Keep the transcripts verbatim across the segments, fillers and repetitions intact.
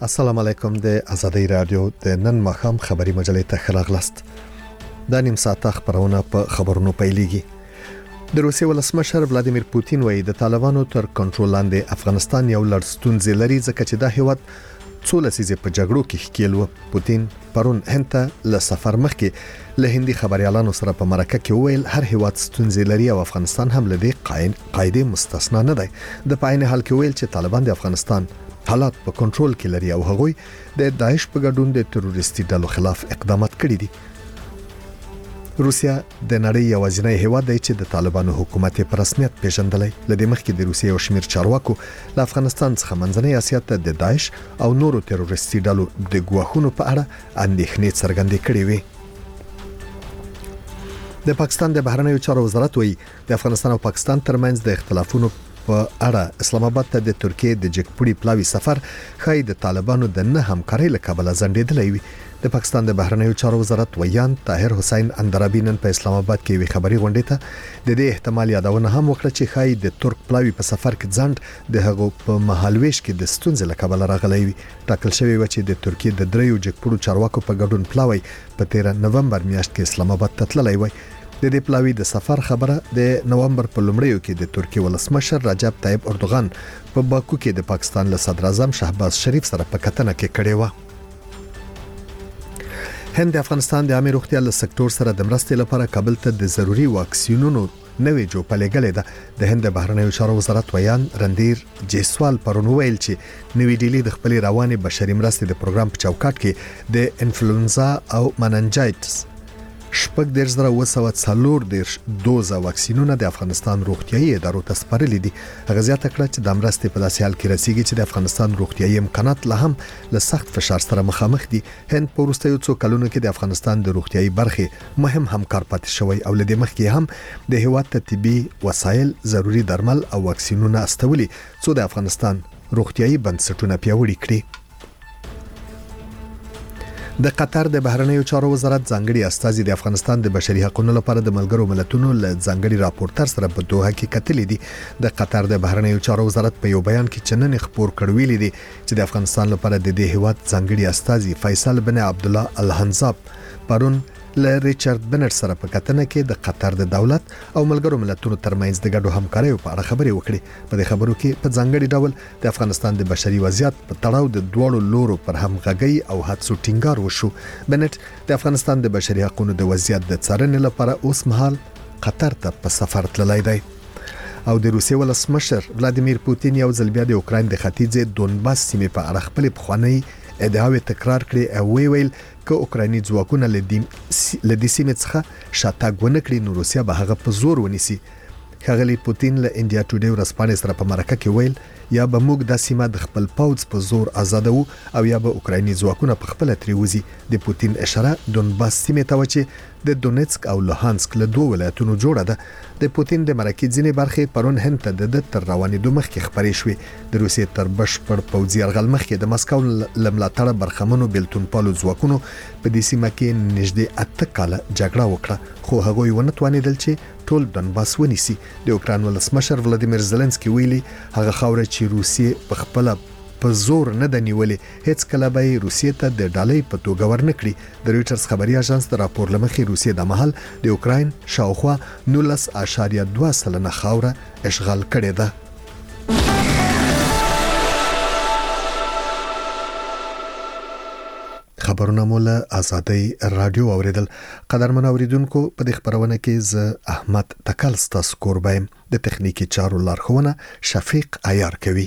السلام علیکم د ازادي رادیو د نن مخام خبري مجلې ته خلاغلست. د نیم ساعت خبرونه په خبرونو پیلېږي. د روسیې ولسمشر ولادیمیر پوتین وایي د طالبانو تر کنټرول لاندې افغانستان یو لړ ستونزې لري ځکه چې دا هیواد څو لسیزې په جګړو کې ښکیل و. پوتین پرون هند ته له سفر مخکې له هندي خبريالانو سره په مرکه کې ویل هر هیواد ستونزې لري او افغانستان هم له دې قاعده مستثنا نه دی. د پاینه حال کې ویل چې طالبان د افغانستان حالات په کنټرول کې لري او هغوی د داعش په ګډون د تروریستي ډلو خلاف اقدامات کړي دي. روسیا د نړۍ یوازینی هیواد دی چې د طالبانو حکومت په رسمیت پیژندلی. لدې مخکې د روسیې او شمیر چارواکو له افغانستان څخه منځنۍ اسیا ته د داعش او نورو تروریستي ډلو د ګواښونو په اړه اندېښنې څرګندې کړې وې. د پاکستان د بهرنیو چارو وزارت وایي د افغانستان او پاکستان ترمنځ د اختلافونو په اړه اسلام آباد ته د ترکیې د جګپوړي پلاوي سفر خای د طالبانو د نه همکارۍ له کبله ځنډېدلی وي. د پاکستان د بهرنیو چارو وزارت ویان طاهر حسین اندرابي نن په اسلام آباد کې وی خبري غونډې ته د دې احتمال یادونه هم وکړه چې خای د ترک پلاوي په سفر کې ځنډ د هغو په مهالويش کې د ستونزې له کبله راغلی وي. ټاکل شوی و چې د ترکیې د دریو جګپوړو چارواکو په ګډون پلاوي په تیره نومبر میاشت کې اسلام آباد ته تللی وي. د دې پلاوي د سفر خبره د نومبر په لومړیو کې د ترکیې ولسمشر رجب طیب اردوغان په باکو کې د پاکستان له صدر اعظم شهباز شریف سره په کتنه کې کړې و. هند د افغانستان د عامه روغتیا له سکتور سره د مرستې لپاره کابل ته د ضروري واکسینونو نوې جوړه لګلې ده. د هند د بهرنیو چارو وزارت ویان رندیر جیسوال پرون ویل چې نوې ډیلی د خپل رواني بشري مرستې د پروګرام په چوکاټ کې د انفلوئنزا او مننجایټس شپږ دېرش زره اوه سوه څلور دېرش دوزه واکسینونه د افغانستان روغتیايي ادارو ته سپارلي دي. هغه زیاته کړه چې د مرستې په داسې حال کې رسیږي چې د افغانستان روغتیايي امکانات له هم له سخت فشار سره مخامخ دي. هند په وروستیو څو کلونو کې د افغانستان د روغتیايي برخې مهم همکار پاتې شوی او له دې مخکې هم د هیواد ته طبي وسایل، ضروري درمل او واکسینونه استولي څو د افغانستان روغتیايي بنسټونه پیاوړي کړي. د قطر د بهرنیو چارو وزارت ځانګړي استازي د افغانستان د بشري حقوقو لپاره د ملګرو ملتونو له ځانګړي راپورټر سره په دوحه کې کتلې دي. د قطر د بهرنیو چارو وزارت په یو بیان کې چنن خبر کړویلي دي چې د افغانستان لپاره د دې هیواد ځانګړي استازي فیصل بن عبد الله الحنزاب پرون له ریچارډ بنټ سره په کتنه کې د قطر د دولت او ملګرو ملتونو ترمنځ د ګډو همکارۍ په اړه خبرې وکړې. په دې خبرو کې په ځانګړي ډول د افغانستان د بشري وضعیت په تړاو د دوړو لورو پر همغږي او هڅو ټینګار وشو. بنټ د افغانستان د بشري حقوقو د وضعیت د څارنې لپاره اوس مهال قطر ته په سفر تللی دی. او د روسیې ولسمشر ولادیمیر پوتین یو ځل بیا د اوکراین د ختیځ دونباس سیمې په اړه خپل پخوانی ادعاوې تکرار کړي او وی ویل که اوکرایني ځواکونه لدې سیمې څخه شاتګ ونه کړي نو روسیا به هغه په زور ونیسي. ښاغلي پوتین له انډیا ټوډے ورځپاڼې سره په مرکه کې ویل یا به موږ د سیمه د خپل پوځ په زور آزادو او یا به اوکرایني ځواکونه په خپل تریوزي. د پوتین اشاره دونباس سیمې ته و چې د دونیتسک او لوهانسک له دوه ولایتونو جوړه ده. د پوتین د مرکې ځینې برخې پرون هند ته د تر روانېدو مخکې خبرې شوې. د روسیې تر بشپړ پوځي یرغل مخکې د مسکو له ملاتړه برخمنو بیلتونپالو ځواکونو په دې سیمه کې نږدې اته کاله جګړه وکړه خو هغوی ونه توانېدل چې ټول دونباس ونیسي. د اوکراین ولسمشر ولادیمیر زيلنسکي ویلي هغه خاوره چې روسیې په خپل په زور نه د نیولې هیڅ کله به روسیې ته د ډالۍ په توګه ورنکړي. د رويټرز خبري اژانس د راپور لمخې روسیې د محل د اوکراین شاوخوا نولس اعشاریه دوه سلنه خاوره اشغال کړې ده. خبرونه مول ازادي رادیو اوریدل. قدرمن اوریدونکو په دې خبرونه کې ز احمد تکل ستاسو قربایم د تخنیکی چارو لارښوونه شفیق عیار کوي.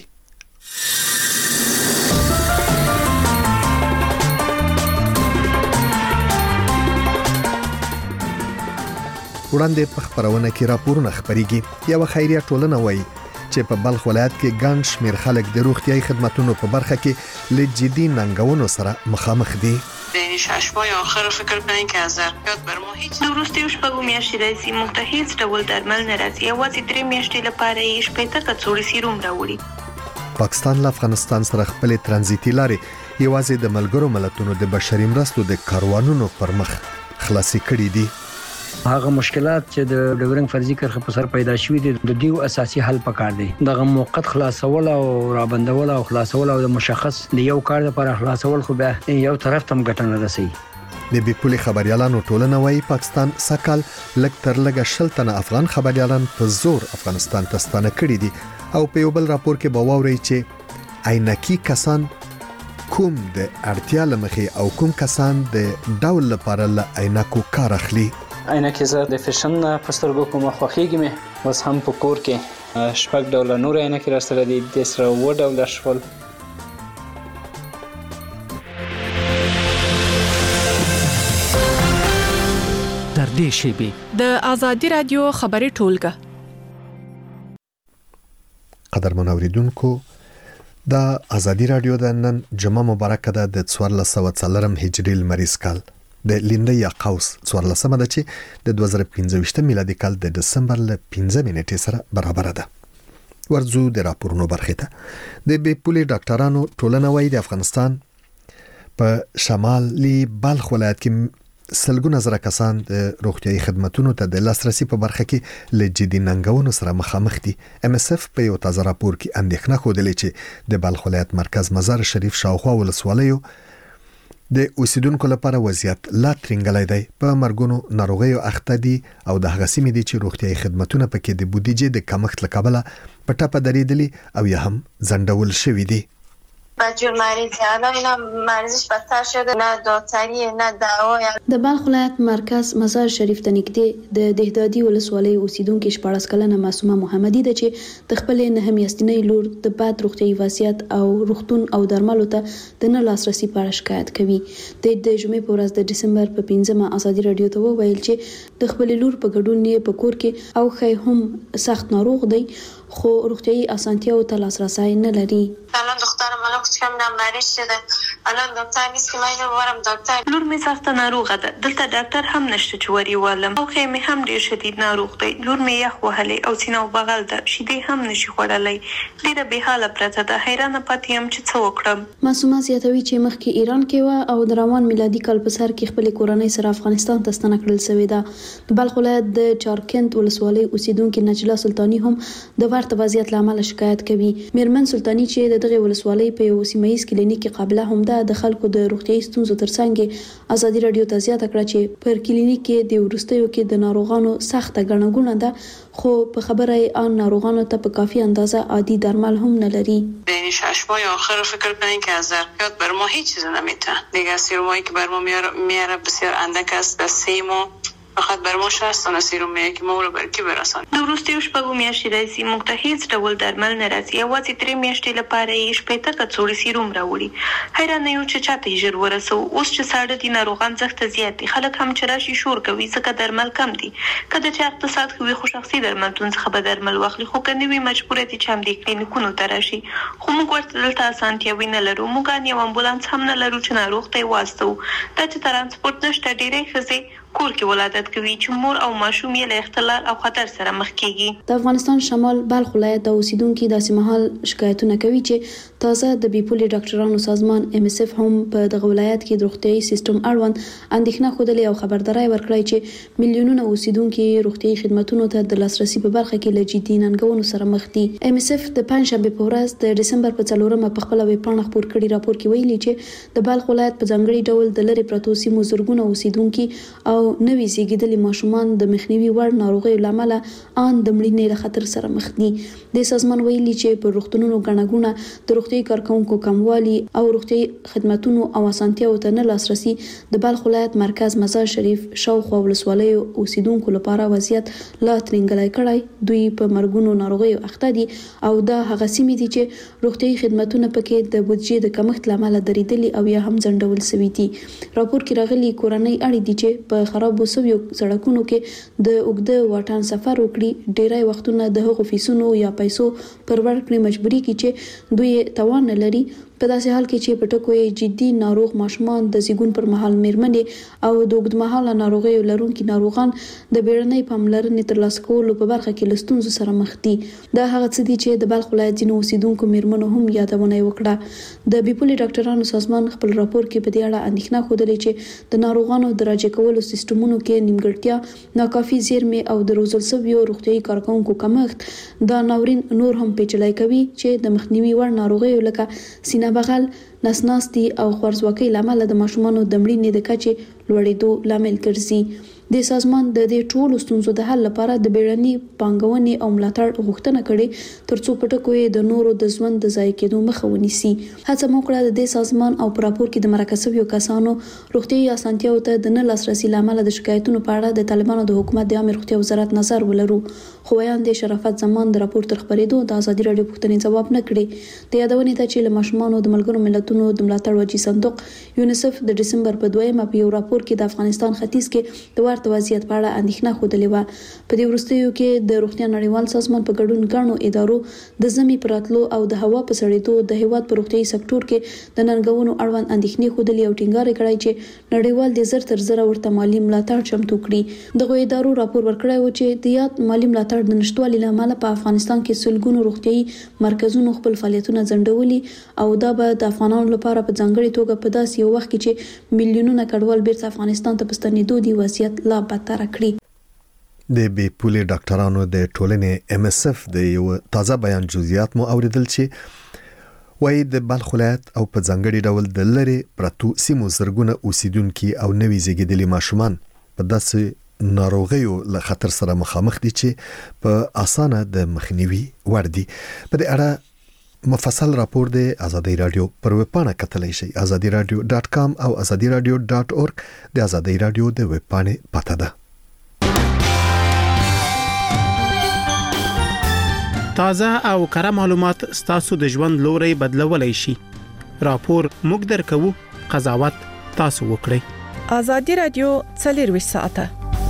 وړاندې په خبرونه کې راپورونه خبريږي. یو خیریه ټولنه وایي چې په بلخ ولایت کې ګڼ شمېر خلک د روغتیايي خدماتو په برخه کې له جدي ننګونو سره مخامخ دي. بین شش ماه آخر فکر کنین که از ظرفیت بر ما هیچ درستی و شپږو میاشتې راځي موږ ته هیڅ ډول درمل نه راځي. یوازې درې میاشتې لپاره یې شپېته کڅوړې سیروم راوړي. پاکستان له افغانستان سره خپل ترانزیتي لارې یوازې د ملګرو ملتونو د بشري مرستو د کاروانونو پر مخ خلاصې کړې دي. هغه مشکلات چې د ډیورنګ فرضي کرښه په سر پیدا شوي دي د دیو اساسي حل پکار دی دغه موقت خلاصول او رابندول او خلاصول او د مشخص د یو کار لپاره خلاصول خو به یو طرف ته ګټه نه رسي. د بیپولي خبريالانو ټولنه وايي پاکستان سکهال لک تر لګه شل تنه افغان خبريالان په زور افغانستان ته ستانه کړي دي او په یو بل راپور کې به واوري چې عینکی کسان کوم د اړتیا لمخې او کوم کسان د ډول لپاره ل عینکو کار اخلي. عینکې زه د فیشن په سترګو کوم خوخیږي مې اوس هم په کور کې شپږ ډول نور عینکې را سره دي د سره و ډول شول. در دې شیبې د ازادي رادیو خبري ټولګه قدرمن اوریدونکو د ازادي رادیو د نن جمعه مبارکه ده د څوارلس سوه څلورم هجري لمریز کال د لینده یا قوس څوارلسمه ده چې د دوه زره پنځه ویشت میلادي کال د دسمبر ل پنځه نیټې سره برابر ده. ورځو د راپورونو برخه ته د بیپولي ډاکټرانو ټولنه وايي د افغانستان په شمالي بلخ ولایت کې سلګونه زره کسان د روغتيایي خدماتو ته د لاسرسي په برخه کې له جدي ننګونو سره مخامخ دي. ام اس اف په یو تازه راپور کې اندېښنه خوده چې د بلخ ولایت مرکز مزار شریف شاوخوا ولسوالیو د اوسیدونکو لپاره وضعیت لا ترنګلای دی په مرګونو ناروغیو اخته دي او د هغه سیمې دي چې روغتيایي خدماتونه پکې د بودیجې د کمښت لکبله په ټاپه درېدلي او یا هم زندول شوی دي. بچه مریض الان اینا مریضش بدتر شده نه دکتری نه دوا. د بلخ ولایت مرکز مزار شریف ته نږدې د دهدادي ولسوالۍ اوسیدونکو شپږ کلنه معصومه محمدي ده چې د خپل نه میاشتنۍ لور د باد روغتيایي وضعیت او روغتون او درملو ته د نه لاسرسي په اړه شکایت کوي. د د جمعې په ورځ د دسمبر په پنځمه ازادي رادیو ته وویل چې د خپل لور په ګډون یې په کور کې او خی هم سخت ناروغ دی خو روغتيایي اسانتیاو ته لاسرسي نه لري. الان دخترم الان کم نم مریض شده الان دکتر نیست که من برم دکتر. لور می سخت ناروغه ده دلته ډاکټر هم نشته چې وری والم او خې می هم ډیر شدید ناروغ دی. لور می یخ وهلې او سینه او بغل ده شیدې هم نشي خوړلای ډیره به حاله پرته ده حیرانه پاتې هم چې څه وکړم. معصومه زیاتوي چې مخکې ایران کې و او د روان میلادي کال په سر کې خپل کورنۍ سره افغانستان ته ستنه کړل شوې ده. د بلخ ولایت د چارکند ولسوالۍ اوسیدونکو نجلا سلطانی هم د ورته وضعیت لامل شکایت کوي. میرمن سلطانی چې دغه ولسوالۍ په یو سیمایي کلینیک قابله هم ده د خلکو د روغتيایي ستونزو ترڅنګ ازادي رادیو ته زیاته کړه چې پر کلینیک کې د ورستیو کې د ناروغانو سخته ګڼه ده خو په خبره آن ناروغانو ته په کافی اندازه عادي درمل هم نه لري. بین شش ماه آخر فکر کنین که از ظرفیت بر ما هیچ چیز نمیته دیگه. سیرومایی که بر ما میاره بسیار اندک است. در سه ماه فقط بر ما شصت تا سیروم میاد که ما رو بر کی برسانیم. د وروستیو شپږو میاشتې راځي موږ ته هیڅ ډول درمل نه راځي. یوازې درې میاشتې لپاره یې شپېته کڅوړې سیروم راوړي. حیرانه یو چې چاته ژر ورسو. اوس چې ساړه دي ناروغان زښته زیات دي خلک هم چې راشي شور کوي ځکه درمل کم دي. که د چا اقتصاد ښه وي خو شخصي درملتون څخه به درمل واخلي خو که نه وي مجبوره دي چې همدې کلینیکونو ته راشي. خو موږ ورته دلته اسانتیاوې نه لرو. موږ ان یو امبولانس هم نه لرو چې ناروغ ته یې واستوو. دا چې ترانسپورت نشته ډېرې ښځې کور کې ولادت کوي چې مور او ماشوم یې له اختلال او خطر سره مخ کیږي. د افغانستان شمال بلخ ولایت د اوسیدونکو داسې مهال شکایتونه کوي چې تازه د بیپولي ډاکټرانو سازمان ام اس اف هم په دغه ولایت کې د روغتيایي سیستم اړوند اندېښنه خوده او خبرداري ورکړی چې میلیونونه اوسیدونکو روغتيایي خدماتو ته د لاسرسي په برخه کې له جدي ننګونو سره مخ دي. ام اس اف د پنځشنبه په ورځ د دسمبر په څلورمه په خپل ویب پاڼه خپور کړي راپور کې ویلي چې د بلخ ولایت په ځانګړي ډول د لری پروتو سیمو زرګونه اوسیدونکو او نوي زیږیدلي ماشومان د مخنیوي وړ ناروغیو لامل ان د مړینې له خطر سره مخ دي. د سازمان ویلي چې په روغتونونو غنغونه د روغتي کارکونکو کموالي او روغتي خدماتو او اسانتیاو ته نه لاسرسي د بلخ ولایت مرکز مزار شریف شاوخوا ولسوالۍ اوسیدونکو لپاره وضعیت لا ترنګلای کړای. دوی په مرګونو ناروغیو اخته دي او دا هغه سیمې دي چې روغتي خدماتونه پکې د بودیجې د کمښت لامل درېدلي او یا هم ځنډول شوي دي. راپور کې راغلي کورنۍ اړې دي چې په خرابو سویو سړکونو کې د اوږده واټن سفر وکړي. ډیری وختونه د هغو فیسونو یا پیسو پر ورکړې مجبوري کې چې دوی توان نه لري په داسې حال کې چې په ټکو یې جدي ناروغ ماشومان د زیږون پر مهال میرمنې او د اوږدمهاله ناروغیو لرونکي ناروغان د بیړنۍ پاملرنې ترلاسه کولو په برخه کې له ستونزو سره مخ دي. دا هغه څه دي چې د بلخ ولایت ځینو اوسیدونکو میرمنو هم یادونه وکړه. د بیپولي ډاکټرانو سازمان خپل راپور کې په دې اړه اندېښنه خوده چې د ناروغانو د راجع کولو سیستمونو کې نیمګړتیا، ناکافي زیرمې او د روزل شویو روغتیايي کارکونکو کمښت دا ناورین نور هم پیچلی کوي چې د مخنیوي وړ ناروغیو لکه سینه بغل، نسناستي او خوارځواکۍ لامل د ماشومانو د مړینې د کچې لوړېدو لامل ګرځي. د سازمان د دې ټولو ستونزو د حل لپاره د بیړني پانګونې او ملاتړ غوښتنه کړې ترڅو په ټکو یې د نورو د ژوند د ضایع کېدو مخه ونیسي. هڅه مو کړه د دې سازمان او په راپور کې د مرکه شویو کسانو روغتیايي اسانتیاوو ته د نه لاسرسي لامل د شکایتونو په اړه د طالبانو د حکومت د عامه روغتیا وزارت نظر ولرو، خو ویاندې شرافت زمان د راپور تر خبرېدو د ازادي راډیو پوښتنې ځواب نه کړي. د یادونې ته چې له ماشومانو د ملګرو ملتونو د ملاتړ وجې صندوق یونیسف د دسمبر په دویمه په یو راپور کې د افغانستان ختیځ کې د ورته وضعیت په اړه اندېښنه خوده و. په دې وروستیو کې د روغتیا نړیوال سازمان په ګډون غاڼو ادارو د زمي پراتلو او د هوا په سړېدو د هیواد په روغتیايي سکتور کې د ننګونو اړوند اندېښنې خوده او ټینګار کړی چې نړیوال د زر تر زر ورته مالی ملاتړ چمتو کړي. دغه ادارو راپور ورکړی و چې د یاد مالی ملاتړ د نشټوالي لامل په افغانستان کې سلګونو روغتیايي مرکزونو خپل فعالیتونه ځنډولي او دا به د افغانانو لپاره په ځانګړي توګه په داسې یو وخت کې چې میلیونونه کډوال بیرته افغانستان ته پستنېدو دی وضعیت لا بدتر کړي. د بیپولي ډاکټرانو د ټولنې ام اس اف د یو تازه بیان جزئیات مو اوریدل چې وایي د بلخ ولایت او په ځانګړي ډول د لری پرتو سیمو زرګونه اوسیدونکو او نوي زیږیدلي ماشومان په داسې ناروغیو له خطر سره مخامخ دي چې په اسانه د مخنیوي وړ دي. په دې اړه مفصل راپور د ازادي رادیو پر ویب پاڼه کتلی شئ ازادي رادیو ډاټ کام او ازادي رادیو ډاټ اورګ د ازادي رادیو د ویب پاڼې پته ده. تازه او کره معلومات ستاسو د ژوند لوري بدلولای شي. راپور موږ درکو، قضاوت تاسو وکړئ. ازادي رادیو څلور ساعته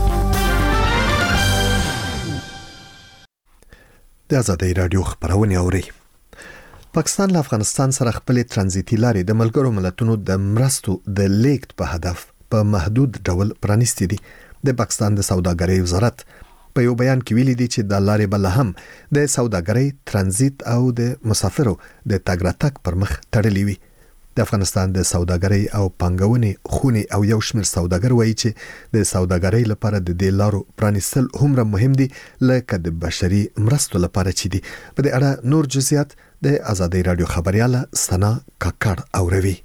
د ازادي رادیو خبرونه اوري. پاکستان له افغانستان سره خپل ترانزیتي لارې د ملګرو ملتونو د مرستو د لیکت په هدف په محدود ډول پرانیستي دي. د پاکستان د سوداګرۍ وزارت په یو بیان کې ویلي دي چې د لارې بل هم د سوداګرۍ ترانزیت او د مسافرو د تګ راتګ پر مخ تړلې وي. د افغانستان د سوداګرۍ او پانګونې خونې او یو شمېر سوداګر وایي چې د سوداګرۍ لپاره د دې لارو پرانیستل هم مهم دي لکه د بشري مرستو لپاره چې دي. په دې اړه نور جزئیات د ازادي رادیو خبرياله سنا کاکړ اوروي.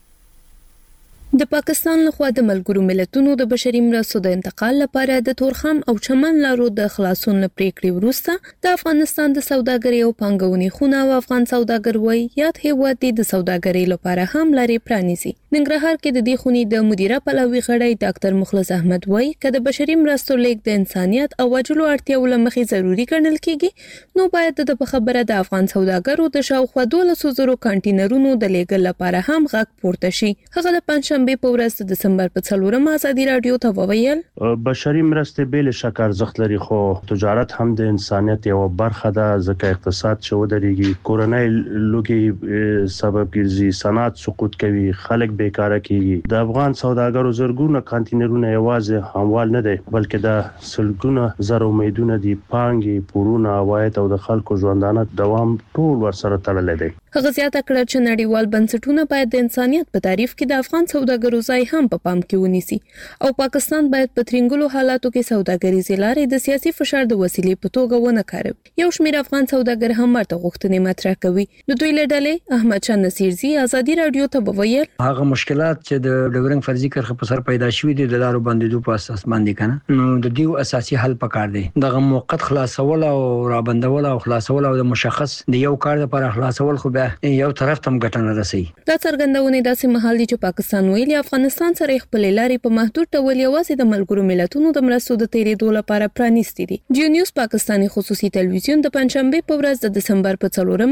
د پاکستان لخوا د ملګرو ملتونو د بشري مرستو د انتقال لپاره د تورخم او چمن لارو د خلاصون پریکړې وروسته د افغانستان د سوداګرۍ او پانګونې خونه او افغان سوداګر وای یاد هیواد د سوداګرۍ لپاره هم لارې پرانیزي. ننګرهار کې د دې خونې د مدیره پلوي غړی ډاکټر مخلص احمد وای کله د بشري مرستو لیک د انسانيت او وجلو اړتیاو لمخې ضروری ګڼل کیږي نو باید د خبره د افغان سوداګرو د شاوخوا دولس زره کانټینرونو د لیګل لپاره هم غږ پورته شي. هغه د پنځشنبه په ورځ د دسمبر په څلورمه ازادي رادیو ته وویل بشري مرستې بل شک ارزښت لري خو تجارت هم د انسانيت یو برخه ده ځکه اقتصاد شو درېږي کورنۍ لوګي سبب ګرځي صنعت سقوط کوي خلک بیکاره کیږي. د افغان سوداګرو زرګونه کانټینرونه یوازې هموال نه دي بلکې د سلګونه زر امیدونه دي پانګي پورونه عواید او د خلکو ژوندانه دوام ټول ورسره تړلې دي. هغه زیاته کړه چې نړیوال بنسټونه باید د انسانيت په تعریف کې د افغان سوداګرو ځای هم په پام کې ونیسي او پاکستان باید په ترنګلو حالاتو کې سوداګریزي لارې د سیاسي فشار د وسیلې په توګه ونه کاروي. یو شمېر افغان سوداګر هم مرته غوښتنې مطرح کوي. د دوی له ډلې احمد شاه نصیرزي ازادي رادیو ته وویل هغه مشکلات چې د ډیورنګ فرضي کرخه په سر پیدا شوې دي د لارو باندې په اساس باندې کنه نو د دیو اساسي حل پکار دی. دغه موقت خلاصول او رابندول او خلاصول او د مشخص د یو کار لپاره خلاصول خو به یو طرف ته ګټنه رسي. دا څرګندونه داسې مهال دي چې پاکستان ویلي افغانستان سره خپل لارې په محدود ډول یوازې د ملګرو ملتونو د مرستو د تیریدو لپاره پرانیستي دي. جیو نیوز پاکستاني خصوصي تلویزیون د پنځشنبه په ورځ د دسمبر په څلورمه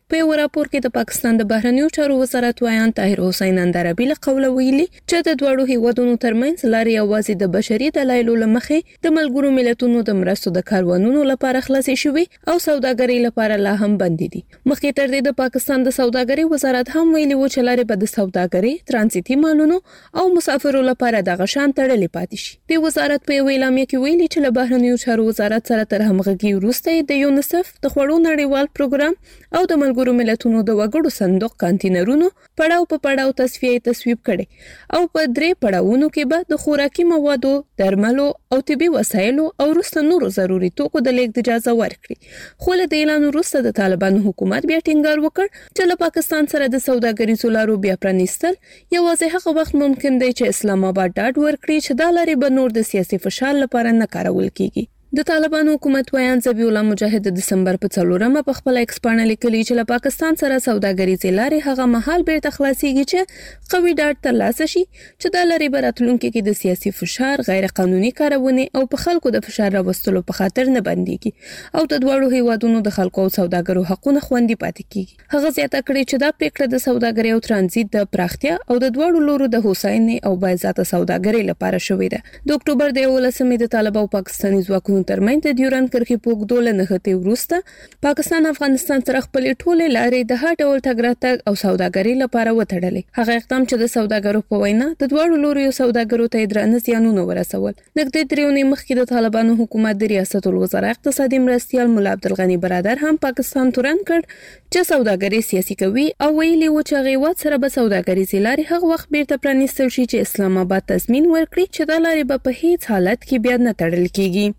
په یو راپور کې د پاکستان د بهرنیو چارو وزارت وایان طاهر حسین اندرابي له قوله ویلي چې د دوړو هیوادونو ترمنځ لارې اوازې د بشري دلایلو لمخې د ملګرو ملتونو د مرستو د کاروانونو لپاره خلاصې شوې او سوداګرۍ لپاره لا هم بند دي. مخکې تر دې د پاکستان د سوداګرۍ وزارت هم ویلي و چې لارې به د سوداګرۍ، ترانزیتي مالونو او مسافرو لپاره د غشان تړلې پاتې شي. د وزارت په اعلامیه کې ویلي چې له بهرنیو چارو وزارت سره تر همغږي وروسته د یونیسف د خوړو نړیوال پروګرام او د ملګرو ملتونو د وګړو صندوق کانټینرونو پړاو په پړاو تصفیه تصویب کړي او په درې پړاوونو کې به د خوراکي موادو، درملو او طبي وسایلو او وروسته نورو ضروري توکو د لیږد اجازه ورکړي. خو له دې اعلان وروسته د طالبانو حکومت بیا ټینګار وکړ چې له پاکستان سره د سوداګریزو لارو بیا پرانیستل یوازې هغه وخت ممکن دی چې اسلام آباد ډاډ ورکړي چې دا لارې به نور د سیاسي فشار لپاره نه کارول کیږي. د طالبانو حکومت وایان ذبیح الله مجاهد د دسمبر په څلورمه په خپل ایکس باندې لیکلي چې له پاکستان سره سوداګریزې لارې هغه مهال بیرته خلاصيږي چې قوي ډاډ ترلاسه شي چې د لارې براتلونکو کې د سیاسي فشار، غیر قانوني کارونه او په خلکو د فشار راوستلو په خاطر نه بنديږي او د دوړو هیوادونو د خلکو او سوداګرو حقوقونه خوندي پاتې کیږي. هغه زیاته کړې چې دا پریکړه د سوداګرۍ او ترانزیت د پراختیا او د دوړو لورو د هوساینې او باعزته سوداګرۍ لپاره شوې ده. د اکتوبر د یولسمې د طالبانو او پاکستاني ځواکونو ترمنځ د ډیورند کرښې په اوږدو له نښتې وروسته پاکستان افغانستان سره خپلې ټولې لارې د هر ډول تګ راتګ او سوداګرۍ لپاره وتړلې. هغه اقدام چې د سوداګرو په وینا د دواړو لورو سوداګرو ته درانه زیانونه ورسول. نږدې درېونی مخکې د طالبانو حکومت د ریاست الوزرا اقتصادي مرستیال مولا عبدالغني برادر هم پاکستان تورن کړ چې سوداګري سیاسي کوي او ویلي و چې غیوت سره به سوداګریزې لارې هغه وخت بیرته پرانیستل شي چې اسلام آباد تضمین ورکړي چې دا لارې به په هیڅ حالت کې بیا نه تړل کیږي.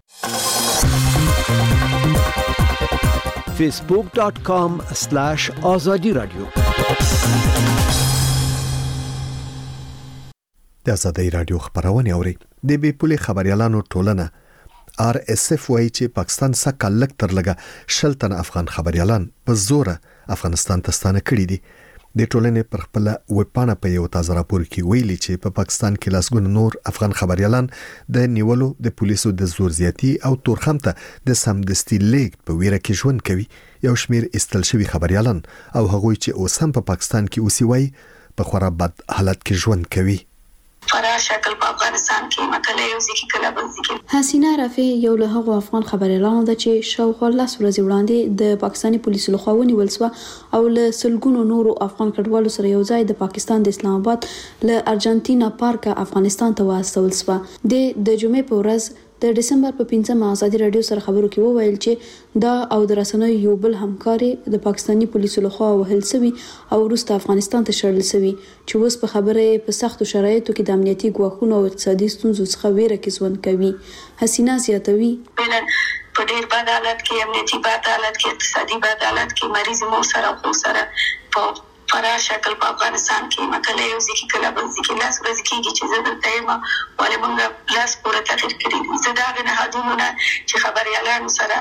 facebook dot com slash azadi radio د ازادي رادیو خبرونه اوري. د بي پولي خبريالانو ټولنه آر اس اف وايي چې پاکستان سکه لک تر لګه شلتن افغان خبريالان په زور افغانستان ته ستانه کړي دي. د ټولنې پر خپل وپانه په یو تازه راپور کې ویلي چې په پاکستان کې لاسګون نور افغان خبريالان د نیولو د پولیسو د زور زیاتی او تورخم ته د سمدستي لیک په ویره کې ژوند کوي. یو شمیر استل شوی خبريالان او هغوی چې اوس هم په پاکستان کې اوسېوي په خورا بد حالت کې ژوند کوي. فرا شکل په افغانستان کې مکله یو ځکه کله بل ځکه حسینه رافی یو له هغو افغان خبريالانو ده چې شاوخوا لاس ورځې وړاندې د پاکستاني پولیسو لخوا ونیول شو او له سلګونو نورو افغان کډوالو سره یو ځای د پاکستان د اسلام آباد له ارجنټینا پارک افغانستان ته واستول شو. د د جمعې په ورځ د ډسمبر په پنځمه ازادي رادیو سره خبرو کې وویل چې دا او د رسنیو یو بل همکاري د پاکستاني پولیسو لخوا وهل شوی او وروسته افغانستان ته شړل شوی چې اوس په خبره په سختو شرایطو کې د امنیتي ګواښونو او اقتصادي ستونزو څخه ویره کې ژوند کوي. حسینه زیاتوي په ډېر بد حالت کې، امنیتي بد حالت کې، اقتصادي بد حالت کې مریض مو سره خو سره په فرا شکل په افغانستان کې مکله یو ځکه کله بل ځکه لاس ورځ کېږي چې زه دلته یم ولې موږ لاس پورې تغیر کړی دي. زه دا غنه هدونه چې خبريالانو سره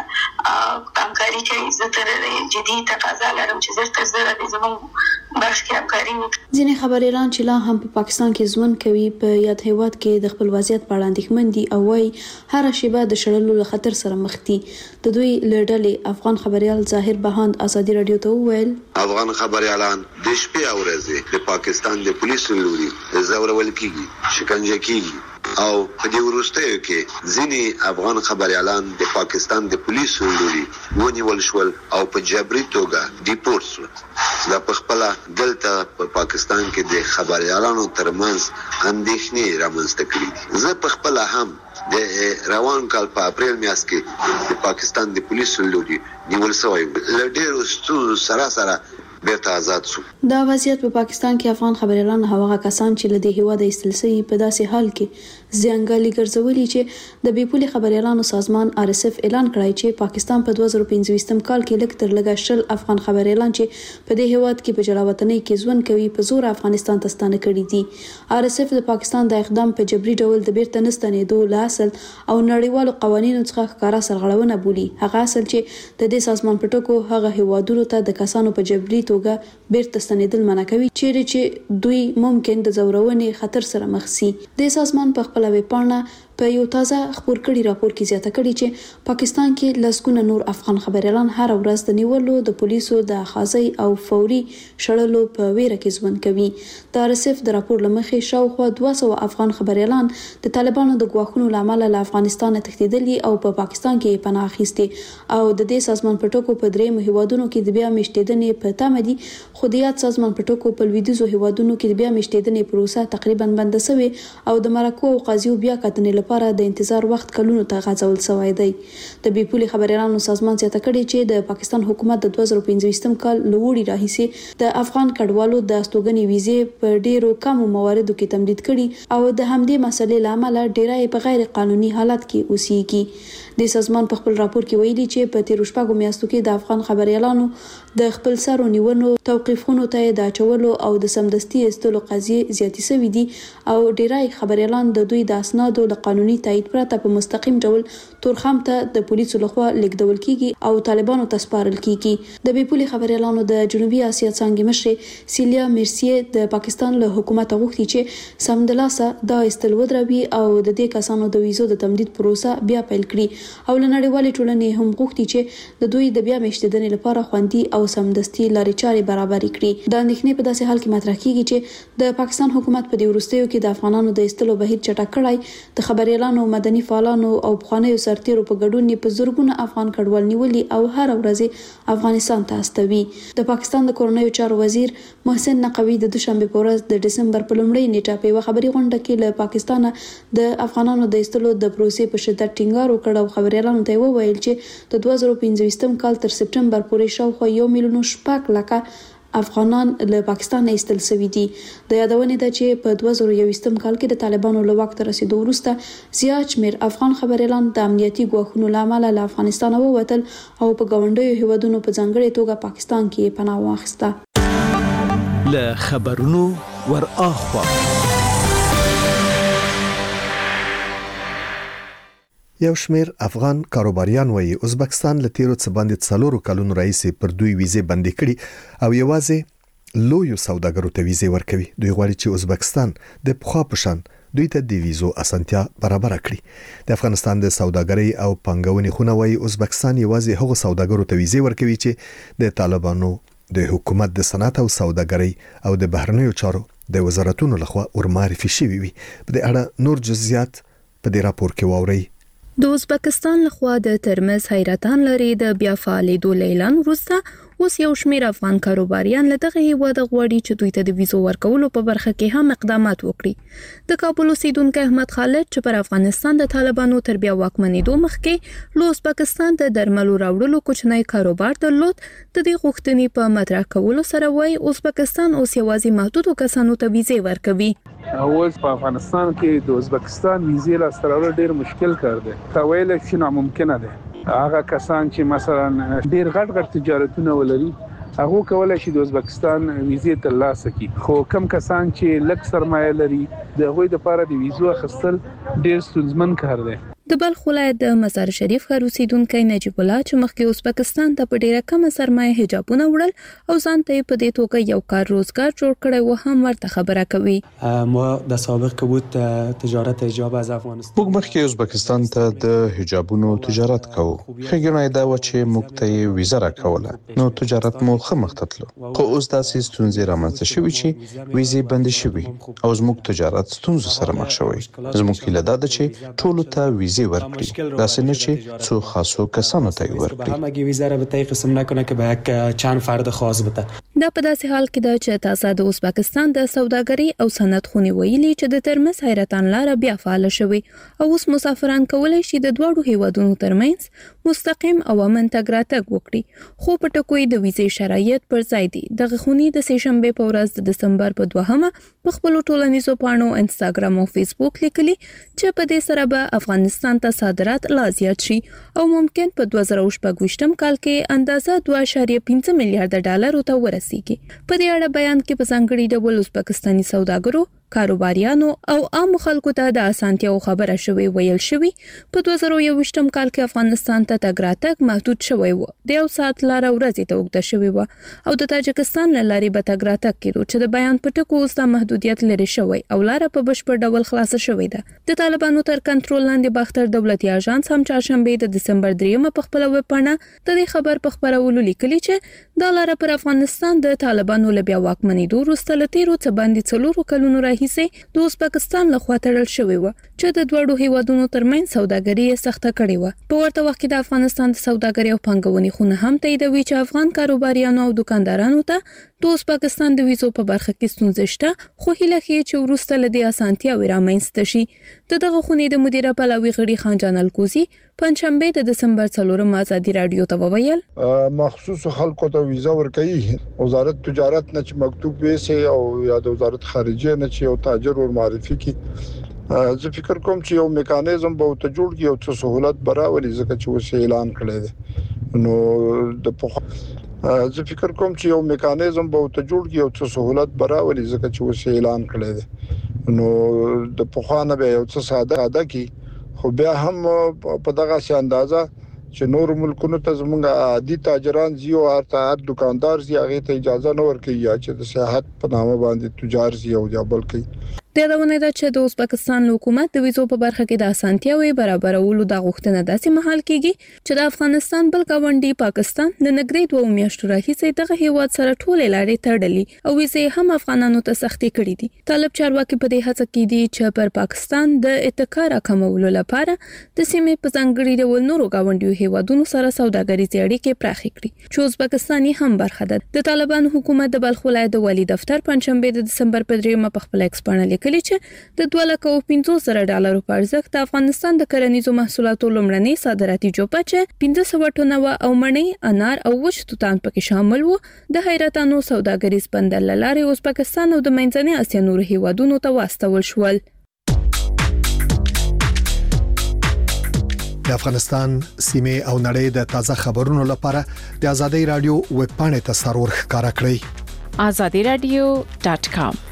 همکاري کوي زه تر جدي تقاضا لرم چې زه تر زه د زموږ بخش کې همکاري وکړم. ځینې خبريالان چې لا هم په پاکستان کې ژوند کوي په یاد هیواد کې د خپل وضعیت په اړه اندېښمن دي او وايي هر شیبه د شړلو له خطر سره مخ دي. د دوی لړډلې افغان خبريال ظاهر بهاند ازادي رادیو ته وویل افغان خبريالان د شپې او ورځې د پاکستان د پولیسو لوري زورول کیږي، شکنجه کیږي او په دې وروستیو کې ځینې افغان خبريالان د پاکستان د پولیسو لوري ونیول شول او په جبري توګه ډیپورټ شول. دا په خپل دلته په پاکستان کې د خبريالانو ترمنځ اندېښنې رامنځته کړې دي. زه په خپل هم د روان کال په اپریل میاشت کې د پاکستان د پولیسو لوري نیول شوی ل ډېرو ستونزو سره سره بیرته آزاد شو. دا وضعیت په پاکستان کې افغان خبريالان هغه کسان چې له دې هیواده استلسي په داسې حال کې ځانګړي ګرځولي چې د بي پولي خبريالانو سازمان آر اس اف اعلان کړی چې پاکستان په دوه زره پنځه کال کې لږ تر لږه شل افغان خبريالان چې په دې هیواد کې په جلاوطنۍ کې ژوند کوي په زور افغانستان ته ستانه کړي دي. آر اس اف د پاکستان د اقدام په جبري ډول د بیرته نستنېدو له اصل او نړیوالو قوانینو څخه ښکارا سرغړونه بولي. هغه اصل چې د دې سازمان په ټکو هغه هیوادونو ته د کسانو په جبري توګه بیرته ستنېدل منع کوي چیرې چې دوی ممکن د زورونې خطر سره مخ شي. د سازمان په خپل ویبپاڼه په یو تازه خبر کړي راپور کې زیاته کړي چې پاکستان کې لسګونه نور افغان خبريالان هر ورځ د نیولو د پولیسو د خاصي او فوري شړلو په ویره کې ژوند کوي. د آر اس اف د راپور لمخې شاوخوا دوه سوه افغان خبريالان د طالبانو د ګواښونو لامل له افغانستان تښتیدلي او په پا پاکستان کې پناه اخیستي او د دې سازمان په ټکو په درې هیوادونو کې د بیا میشتېدنې په تمه دي. خو د یاد سازمان په ټکو په لویدیځو هیوادونو کې د بیا میشتېدنې پروسه تقریبا بند شوې او د مرکو او قاضیو بیا کتنې لپاره د انتظار وخت کلونو ته غځول شوی دی. د بي پولي خبريالانو سازمان زیاته کړي چې د پاکستان حکومت د دوه زره پنځه کال لوړی راهیسي د افغان کډوالو د استوګنې ویزې په ډیرو کم مواردو کې تمدید کړي او د همدې مسلې لامل ډیرای په غیر قانوني حالت کې اوسېږي. د سازمان په خپل راپور کې ویلي چې په تیر شپږو میاشتو کې د افغان خبريالانو د خپل سرو نیونو توقیفونو ته د اچولو او د سمدستي استلو قضیې زیاتې شوې دي او ډیرای خبريالان د دوی د اسنادو له قانوني تایید پرته په مستقیم ډول تورخم ته د پولیسو لخوا لیږدول کیږي او طالبانو ته سپارل کیږي. د بي پولي خبريالانو د جنوبي اسیا څنګه مشر سیلیا میرسیه د پاکستان له حکومت غوښتي چې سمدلاسه د استل ودروي او د دې کسانو د ویزو د تمدید پروسه بیا پیل کړي او لنړیوالې ټولنې هم غوښتي چې د دوی د بیا میشتېدنې لپاره خوندي او سمدستي لارې چارې برابر کړي. د اندېښنې په داسې حال کې مطرح کیږي چې د پاکستان حکومت په دې وروستیو کې د افغانانو د استلو بهیر چټک کړای د خبريالانو مدني فعالانو او بخوانیو سرتیرو په ګډون په زورګونه افغان کډوال نیولي او هر ورځ افغانستان ته استوي. د پاکستان د کورنیو چارو وزیر محسن نقوي د دوشنبه په ورځ د دسمبر په لومړۍ نیټه په خبري غونډه کې له پاکستان د افغانانو د استلو د پروسې په شدت ټینګار وکړ او خبريالانو ته وویل چې د دوه زره پنځه کال تر سپټمبر پورې شاوخوا یو میلیون شپږ لکه افغانان له پاکستان ایستل شوي دي. د یادونې ده چې په دوه زره یوویشتم کال کې د طالبانو له واک ته رسیدو وروسته زیات شمېر افغان خبريالان د امنیتي ګواښونو له امله له افغانستان ووتل او په ګاونډیو هیوادونو په ځانګړې توګه پاکستان کې پناه واخیسته. له خبرونو ور اخوا یو شمیر افغان کاروباریان وایي ازبکستان له تیرو څه باندې څلورو کلونو راهیسې پر دوی ویزې بندي کړي او یوازې لویو سوداګرو ته ویزې ورکوي. دوی غواړي چې ازبکستان د پخوا په شان دوی ته د ویزو اسانتیا برابر کړي. د افغانستان د سوداګرۍ او پنګونې خونه وایي ازبکستان یوازې هغو سوداګرو ته ویزې ورکوي چې د طالبانو د حکومت د صنعت او سوداګرۍ او د بهرنیو چارو د وزارتونو لخوا ورمعرفي شوي وي. په دې اړه نور جزئیات په دې راپور کې واورئ. د ازبکستان لخوا د ترمز حیرتان لري د بیا فعالیدو اعلان وروسته اوس یو شمېر افغان کاروباریان له دغه هیواد غواړي چې دوی ته د ویزو ورکولو په برخه کې هم اقدامات وکړي. د کابل اوسیدونکو احمد خالد چې پر افغانستان د طالبانو تر بیا واکمنېدو مخکې له ازبکستان د درملو راوړلو کوچنی کاروبار درلود، د دې غوښتنې په مطرح کولو سره وایي ازبکستان اوس یوازې محدودو کسانو ته ویزې ورکوي. اوس په افغانستان کې د ازبکستان ویزې لاسته راوړل ډېر مشکل کار دی. تا ویل چې ناممکنه ده. هغه کسان چې مثلا ډېر غټ غټ تجارتونه ولري هغه کولای شي د ازبکستان ویزې ترلاسه کړي، خو کم کسان چې لږ سرمایه لري د هغوی لپاره د ویزو اخیستل ډېر ستونزمن کار دی. د بلخ ولایت د مزار شریف ښار اوسیدونکی نجیب الله چې مخکې ازبکستان ته په ډیره کمه سرمایه حجابونه وړل او ځان ته په دې توګه یو کار روزګار جوړ کړی و هم ورته خبره کوي. ما د سابق که بود تجارت حجاب از افغانستان موږ مخکې ازبکستان ته د حجابونو تجارت کوو. ښه دا و چې موږ ته ویزه راکوله نو تجارت مو ښه مخ ته تلو، خو اوس داسې ستونزې رامنځته شوي چې ویزې بندې شوي او زموږ تجارت ستونزو سره مخ شوی. زموږ هیله دا ده چې ټولو ته ویزې ورکړي، داسې نه چې څو خاصو کسانو ته ورکړي. همه ویزه را به طی قسم نکنه که به یک چند فرد خاص بده. دا په داسې حال کې ده چې تازه د ازبکستان د سوداګرۍ او صنعت خونې ویلي چې د ترمز حیرتان لاره بیا فعال شوې او اوس مسافران کولای شي د دواړو هیوادونو ترمنځ مستقیم او امن تګ راتګ وکړي، خو په ټکو د ویزې شرایط پر ځای دي. دغه خونې د سه شنبه په ورځ د دسمبر په دوهمه په خپل ټولنیزو پاڼو انستګرام او فیسبوک لیکلي چې په دې سره به افغانستان ته صادرات لا زیات شي او ممکن په دوه زره شپږ کال کې اندازه دوه اعشاریه پنځه میلیارډ ډالرو ته ورسیږي. په دې اړه بیان کې په ځانګړي ډول ازبکستاني سوداګرو کاروباریانو او عام خلکو ته د اسانتیاو خبره شوې ویل شوې په دوه زره یوویشتم کال کې افغانستان ته تګ راتګ محدود شوی و د یو ساعت لار ورځې ته اوږده شوې و او د تاجکستان له لارې به تګ راتګ کېدو چې د بیان په ټکو اوس دا محدودیت لري شوی او لار په بشپړ ډول خلاصه شوې ده د طالبانو تر کنټرول لاندې باختر دولتي اژانس هم چهارشنبه د دسمبر دریمه په خپل ویب پاڼه د دې خبر په خبرولو لیکلي چې دا لار پر افغانستان د طالبانو له بیا واکمنېدو وروسته له تیرو څه باندې څلورو کلونو راهیسې د ازبکستان لخوا تړل شوی و چې د دوړو هیوادونو ترمنځ سوداګري یې سخته کړې و په ورته وخت کې د افغانستان د سوداګرۍ او پانګونې خونه هم تاییدوي چې افغان کاروباریانو او دکاندارانو ته د ازبکستان د ویزو په برخه کې ستونزې شته خو هیله کوي چې وروسته له دې اسانتیاوې رامنځته شي د دغه خونې د مدیره پلاوي غړي خان جان الکوزي پنځشنبه د دسمبر څلورم ازادي رادیو ته وویل مخصوص خلکو ته ویزا ورکړي وزارت تجارت نه چې مکتوب ویسي او یا د وزارت خارجه نه چې یو تاجر ور معرفي کی زه فکر کوم چې یو میکانیزم به ته جوړ کی او څه سہولت براولي ځکه چې وسه اعلان کړی دی نو د زه فکر کوم چې یو میکانیزم به ته جوړ کی او څه سہولت براولي ځکه چې وسه اعلان کړی دی نو د پخوانه به یو څه ساده ادا کی خو بیا هم په دغه سي اندازه چې نور ملکونو ته زمونږ عادي تاجران زیو هر دکاندار زی هغه ته اجازه نه ورکوي یا چې د سیاحت په نامه باندې تجار زی او یا بلکې د دونه د چې د ازبکستان حکومت د ویزو په برخه کې د اسانتیاوي برابرولو د غوښتنه داسې مهال کېږي چې د افغانستان بل گاونډي پاکستان د نګري دوه میاشتو راهیسې دغه هیواد سره ټولې لارې تړلې او ویزې هم افغانانو ته سختي کړې دي طالب چارواکي په دې هڅه کې دي چې پر پاکستان د اتکا راکمولو لپاره د سیمې په ځانګړي ډول نورو گاونډیو هیوادونو سره سوداګریزي اړیکې پراخې کړي چې ازبکستان هم برخه ده د طالبان حکومت د بلخ ولایت د والی دفتر پنځشنبه د دسمبر په دریمه په خپل ایکس باندې کلی چې د دوه لک او پنځوس زره ډالرو په ارزښت د افغانستان د کرنیزو محصولاتو لومړنۍ صادراتي جوپه چې پنځه سوه ټنه او مڼې انار او وچ توتان پکې شامل وو د حیرتانو سوداګریز بندر لارې ازبکستان او د منځنۍ اسیا نور هیوادونو ته واستول شول د افغانستان سیمه او نړۍ د تازه خبرونو لپاره د ازادي رادیو ویب پاڼې ته سرور ښکارا کړئ azadi radio dot com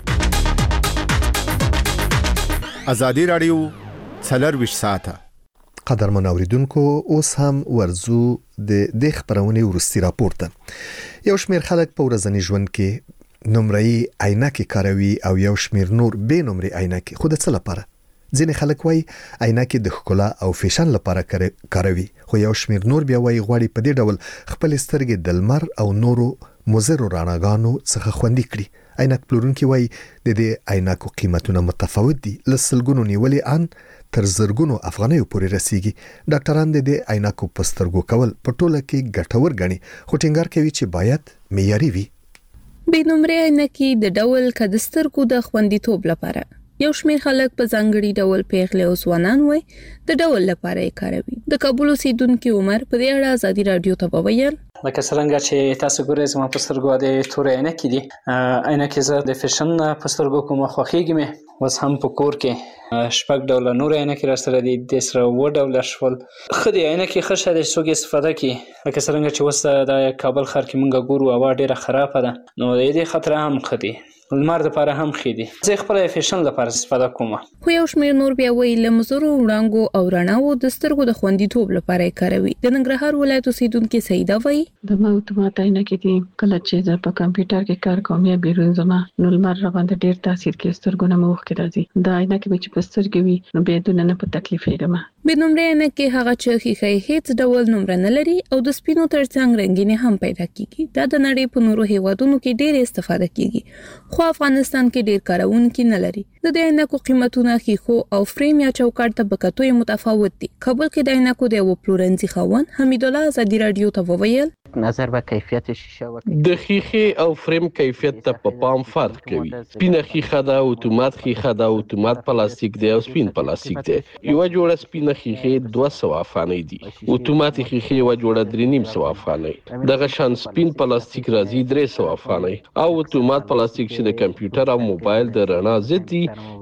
ازادي رادیو څلرویشت ساعته قدرمن اوریدونکو اوس هم ورزو د د خبرونه ورستي راپورته یو شمېر خلک په ورځني ژوند کې نمرې عینکې کاروي او یو شمېر نور به نمرې عینکې خود څه لپاره ځینې خلک وایي عینکې د ښکلا او فیشن لپاره کاروي خو یو شمېر نور بیا وایي غواړي په دې ډول خپل سترګې د لمر او نورو مضرو رڼاګانو څخه خوندي کړي عینک پلورونکي وایي د دې عینکو قیمتونه متفاوت دي لسلګونو نیولې ان تر زرګونو افغانیو پورې رسیږي ډاکټران د دې عینکو په سترګو کول په ټوله کې ګټور ګڼي خو ټینګار کوي چې باید معیاري وي به نمرې عینکې د ډول کد سترګو د خوندیتوب لپاره یو شمېر خلک په ځانګړي ډول پیغلې او ځوانان وای د ډول لپاره یې کاروي د کابل اوسیدونکو عمر په دې اړه ازادي رادیو ته وویل لکه څنګه چې تاسو ګورئ زما په سترګو د تورې عینکې دي عینکې زه د فیشن په سترګو کوم خوښیږي مې اوس هم په کور کې شپږ ډوله نور عینکې را سره دي د سره و ډوله شول خدي عینکې ښه شه د څوک استفاده کوي لکه څنګه چې اوس د کابل ښار کې مونږ ګورو هوا ډیره خرابه ده نو د دې خطر هم خدي لمر لپاره هم خېدي زه خپل فیشن لپاره استفاده کوم خو یو شمېر نور بیا وایي لمزرو وړانګو او رڼاو د سترګو د خوندیتوب لپاره کاروي د ننګرهار ولایت اوسیدونکو سیده وایي د ما اتومات عینکې دي کله چې زه په کمپیوټر کې کار کوم یا بیرون زما نو لمر را باندې ډیر تاثیر کوي سترګونه مخ کې راځي دا عینکې چې په سترګې وي نو به دونه نه په تکلیف یې به نمرې عینکې هغه چې خېخې هیڅ ډول نمبر نه لري او د سپینو ترڅنګ رنگینه هم پیدا کیږي دا د نړۍ په نورو هیوادونو کې ډیر استفاده کیږي خو افغانستان کې ډیر کارونکي نه لري د دې عینکو قیمتونه خېخو او فریم یا چوکاټ ته بکټوي متفاوت دي کابل کې د عینکو د یو پلورنځي خاون حمید الله ازادي رادیو ته وویل نظر به کیفیت شیشه وکړي د خېخې او فریم کیفیت ته په پام فرق کوي سپینه خېخه دا اتومات خېخه دا اتومات پلاستیک دی او سپین پلاستیک دی یو جوړه سپینه خېخه دوه سوه افغانۍ دي اتومات خېخه یو جوړه درې نیم سوه افغانۍ دغه شان سپین پلاستیک راځي درې سوه افغانۍ او اتومات پلاستیک چې د کمپیوټر او موبایل د رڼا ضد دي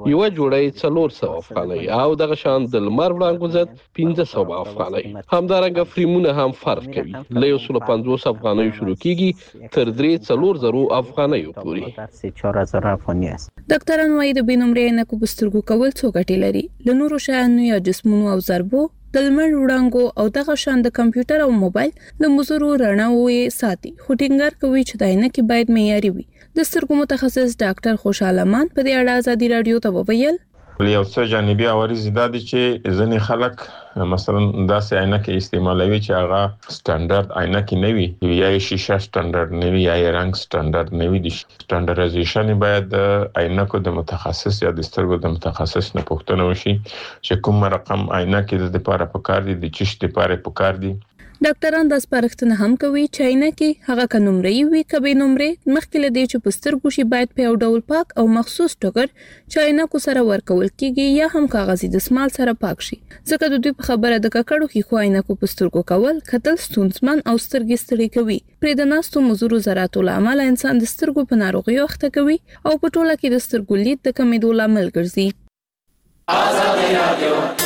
یو جوړه څلور سوه افغانۍ او دغه شان د لمر وړانګو ضد پنځه سوه افغانۍ. همدارنګه فریمونه هم فرق کوي، له یو سل پنځوس افغانۍ شروع کیږي تر درې څلور زرو افغانۍ پورې. ډاکټران وايي د بینومرې عینکو په سترګو کول څو ګټې لري. له نورو شیانو یا جسمونو او ضربو د لمر وړانګو او دغه شان د کمپیوټر او موبایل له مزرو رڼاوو یې ساتي، خو ټینګار کوي چې د عینکې باید معیاري وي. د سترګو متخصص ډاکټر خوشحال امان په دې اړه ازادي رادیو ته وویل یو څه جانبي عوارض دا دي چې ځینې خلک مثلا داسې عینکې استعمالوي چې هغه سټانډرد عینکې نه وي، یا یې شیشه سټانډرد نه وي یا یې رنګ سټانډرد نه وي. د سټانډرډایزیشن باید د عینکو د متخصص یا د سترګو د متخصص نه پوښتنه وشي چې کوم رقم عینکې د لپاره پکار دي، د چش لپاره پکار دي. ډاکټران د سپارښتنه هم کوي چې عینکې هغه ک نمرې وي ک به نمرې مخکې له دې چې په سترګو شي باید په یو ډول پاک او مخصوص ټوکر چې عینکو سره ورکول کیږي یا هم کاغذي دسمال سره پاک شي، ځکه د دوی په خبره د ککړو کې خو عینکو په سترګو کول کتل ستونزمن او سترګې ستړي کوي. پرې د ناستو مزورو ذراتو لامل انسان د سترګو په ناروغیو اخته کوي او په ټوله کې د سترګو لید د کمیدو لامل ګرځي. آزادي رادیو